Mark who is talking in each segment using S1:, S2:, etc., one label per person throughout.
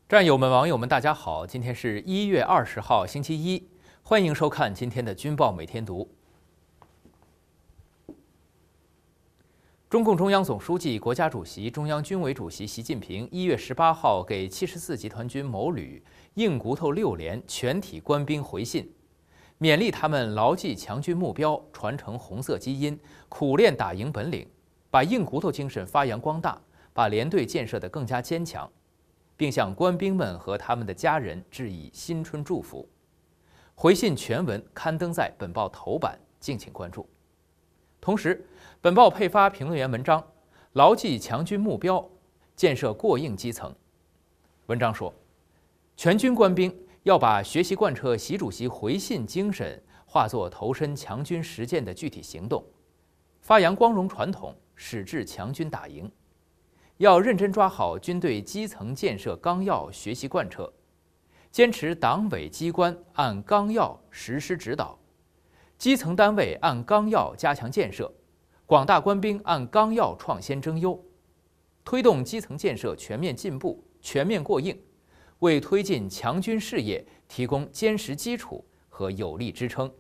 S1: 战友们、网友们，大家好！今天是1月20号，星期一，欢迎收看今天的《军报每天读》。中共中央总书记、国家主席、中央军委主席习近平1月18号给74集团军某旅硬骨头6连全体官兵回信，勉励他们牢记强军目标，传承红色基因，苦练打赢本领，把硬骨头精神发扬光大，把连队建设得更加坚强。并向官兵们和他们的家人致以新春祝福。回信全文刊登在本报头版，敬请关注。同时，本报配发评论员文章，牢记强军目标，建设过硬基层。文章说，全军官兵要把学习贯彻习主席回信精神化作投身强军实践的具体行动，发扬光荣传统，矢志强军打赢。要认真抓好军队基层建设纲要学习贯彻，坚持党委机关按纲要实施指导，基层单位按纲要加强建设，广大官兵按纲要创先争优，推动基层建设全面进步、全面过硬，为推进强军事业提供坚实基础和有力支撑。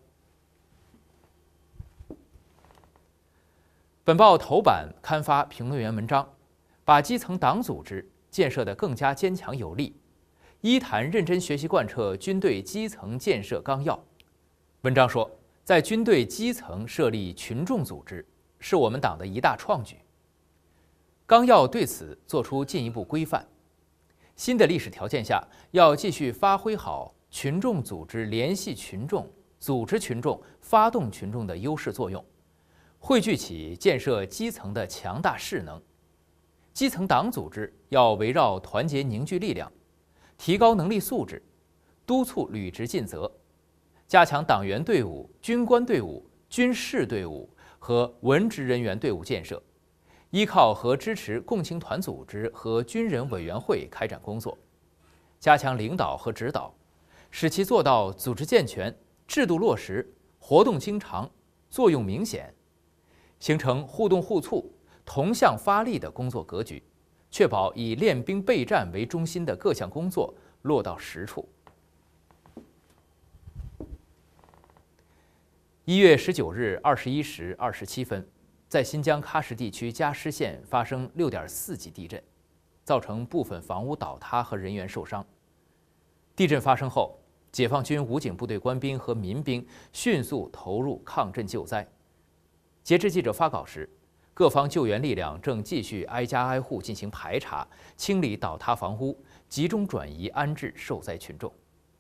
S1: 本报头版刊发评论员文章，把基层党组织建设得更加坚强有力，一谈认真学习贯彻军队基层建设纲要。文章说，在军队基层设立群众组织是我们党的一大创举，纲要对此作出进一步规范。新的历史条件下，要继续发挥好群众组织联系群众、组织群众、发动群众的优势作用，汇聚起建设基层的强大势能。基层党组织要围绕团结凝聚力量，提高能力素质，督促履职尽责，加强党员队伍、军官队伍、军事队伍和文职人员队伍建设，依靠和支持共青团组织和军人委员会开展工作，加强领导和指导，使其做到组织健全、制度落实、活动经常、作用明显，形成互动互促、同向发力的工作格局，确保以练兵备战为中心的各项工作落到实处。1月19日21时27分，在新疆喀什地区加施县发生6.4级地震，造成部分房屋倒塌和人员受伤。地震发生后，解放军武警部队官兵和民兵迅速投入抗震救灾。截至记者发稿时，各方救援力量正继续挨家挨户进行排查，清理倒塌房屋，集中转移安置受灾群众。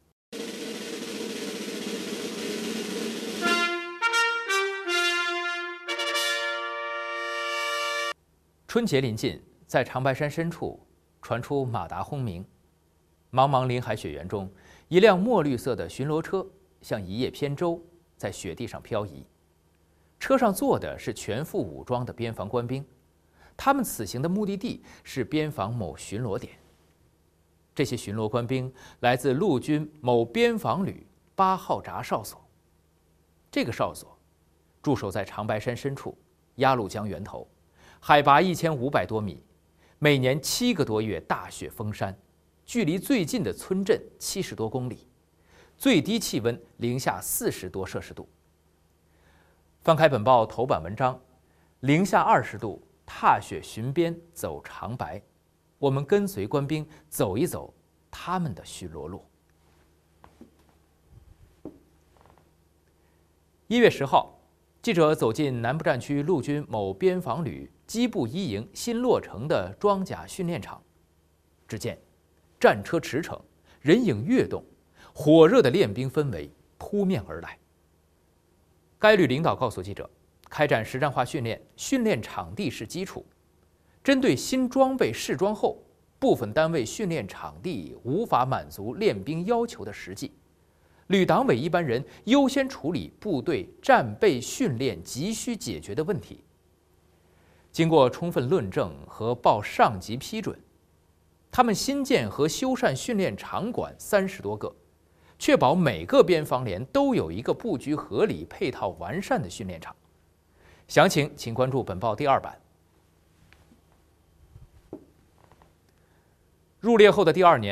S1: 春节临近，在长白山深处传出马达轰鸣，茫茫林海雪原中，一辆墨绿色的巡逻车像一叶扁舟，在雪地上漂移。车上坐的是全副武装的边防官兵，他们此行的目的地是边防某巡逻点。这些巡逻官兵来自陆军某边防旅8号闸哨所。这个哨所驻守在长白山深处，鸭绿江源头，海拔1500多米，每年7个多月大雪封山，距离最近的村镇70多公里，最低气温零下40多摄氏度。翻开本报头版文章，零下20度，踏雪巡边走长白，我们跟随官兵走一走他们的巡逻路。1月10号，记者走进南部战区陆军某边防旅机步一营新落成的装甲训练场，只见战车驰骋，人影跃动，火热的练兵氛围扑面而来。该旅领导告诉记者，开展实战化训练，训练场地是基础。针对新装备试装后，部分单位训练场地无法满足练兵要求的实际，旅党委一班人优先处理部队战备训练急需解决的问题。经过充分论证和报上级批准，他们新建和修缮训练场馆30多个，确保每个边防连都有一个布局合理、配套完善的训练场。详情请关注本报第2版。入列后的第2年，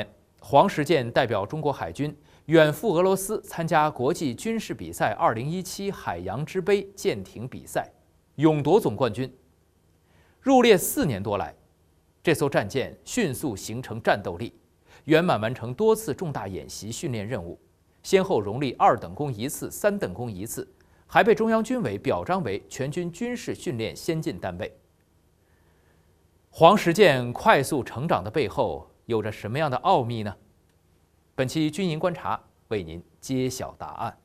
S1: 黄石健代表中国海军远赴俄罗斯参加国际军事比赛2017海洋之杯舰艇比赛，勇夺总冠军。入列4年多来，这艘战舰迅速形成战斗力，圆满完成多次重大演习训练任务，先后荣立2等功1次、3等功1次，还被中央军委表彰为全军军事训练先进单位。黄石舰快速成长的背后有着什么样的奥秘呢？本期军营观察为您揭晓答案。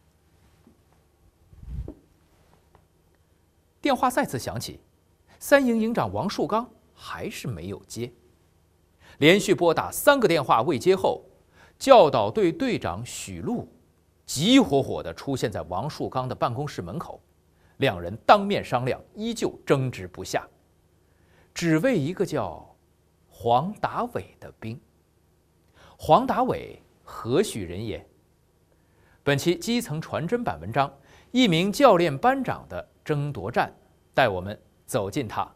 S1: 电话再次响起，三营营长王树刚还是没有接。连续拨打3个电话未接后，教导队队长许禄急火火地出现在王树刚的办公室门口，两人当面商量，依旧争执不下，只为一个叫黄达伟的兵。黄达伟何许人也？本期基层传真版文章，一名教练班长的争夺战，带我们走进他。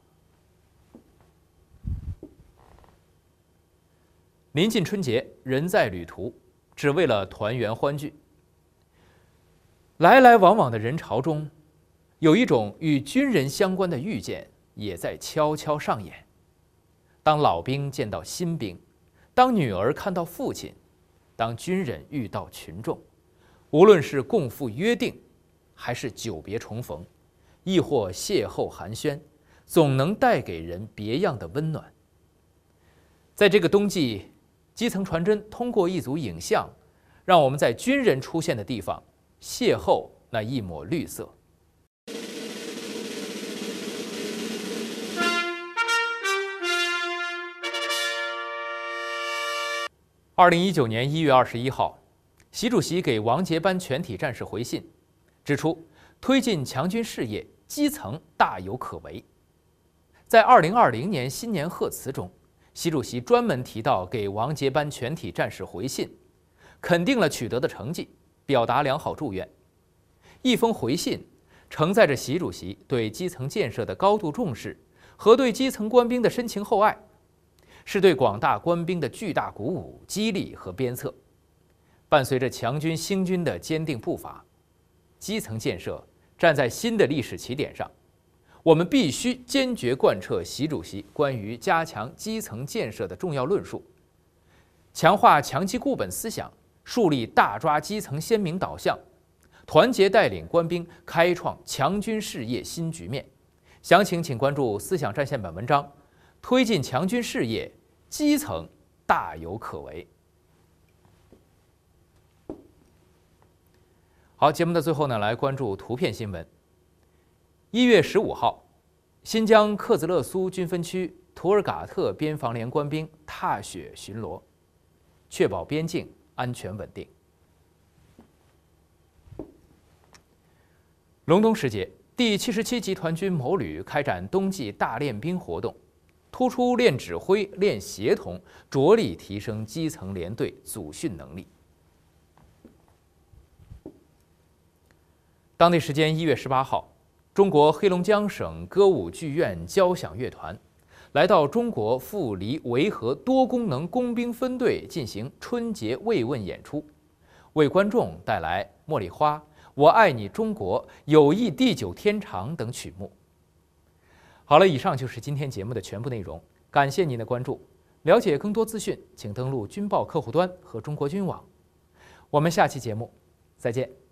S1: 临近春节，人在旅途，只为了团圆欢聚。来来往往的人潮中，有一种与军人相关的遇见也在悄悄上演。当老兵见到新兵，当女儿看到父亲，当军人遇到群众，无论是共赴约定，还是久别重逢，亦或邂逅寒暄，总能带给人别样的温暖。在这个冬季，基层传真通过一组影像，让我们在军人出现的地方邂逅那一抹绿色。2019年1月21号，习主席给王捷班全体战士回信，指出推进强军事业，基层大有可为。在2020年新年贺词中，习主席专门提到给王捷班全体战士回信，肯定了取得的成绩，表达良好祝愿。一封回信承载着习主席对基层建设的高度重视和对基层官兵的深情厚爱，是对广大官兵的巨大鼓舞、激励和鞭策。伴随着强军兴军的坚定步伐，基层建设站在新的历史起点上。我们必须坚决贯彻习主席关于加强基层建设的重要论述，强化强基固本思想，树立大抓基层鲜明导向，团结带领官兵开创强军事业新局面。详情请关注思想战线版文章，推进强军事业，基层大有可为。好，节目的最后呢，来关注图片新闻。1月15号，新疆克孜勒苏军分区图尔嘎特边防连官兵踏雪巡逻，确保边境安全稳定。隆冬时节，第77集团军某旅开展冬季大练兵活动，突出练指挥、练协同，着力提升基层连队组训能力。当地时间1月18号，中国黑龙江省歌舞剧院交响乐团来到中国阜黎维和多功能工兵分队进行春节慰问演出，为观众带来《茉莉花》、《我爱你中国》、《友谊地久天长》等曲目。好了，以上就是今天节目的全部内容，感谢您的关注。了解更多资讯，请登录军报客户端和中国军网。我们下期节目再见。